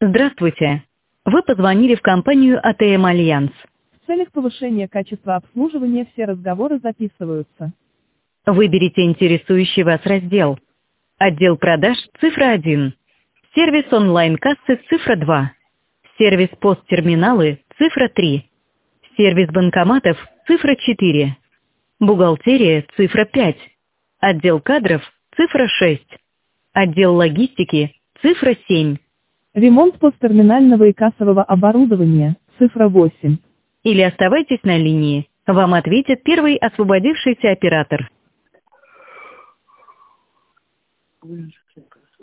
Здравствуйте. Вы позвонили в компанию АТМ Альянс. В целях повышения качества обслуживания все разговоры записываются. Выберите интересующий вас раздел. Отдел продаж цифра 1. Сервис онлайн-кассы цифра 2. Сервис посттерминалы цифра 3. Сервис банкоматов цифра 4. Бухгалтерия цифра 5. Отдел кадров цифра 6. Отдел логистики цифра 7. Ремонт посттерминального и кассового оборудования, цифра 8. Или оставайтесь на линии. Вам ответит первый освободившийся оператор.